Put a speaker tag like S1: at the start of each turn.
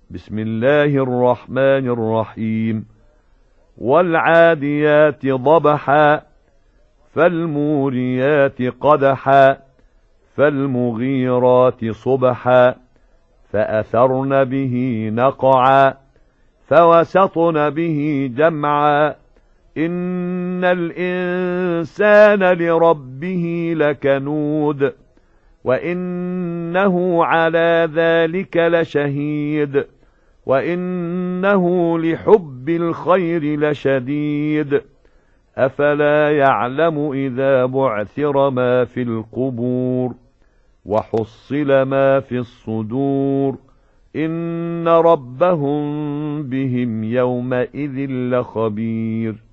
S1: بسم الله الرحمن الرحيم والعاديات ضبحا فالموريات قدحا فالمغيرات صبحا فأثرن به نقعا فوسطن به جمعا إن الإنسان لربه لكنود وإنه على ذلك لشهيد وإنه لحب الخير لشديد أفلا يعلم إذا بعثر ما في القبور وحصل ما في الصدور إن ربهم بهم يومئذ لخبير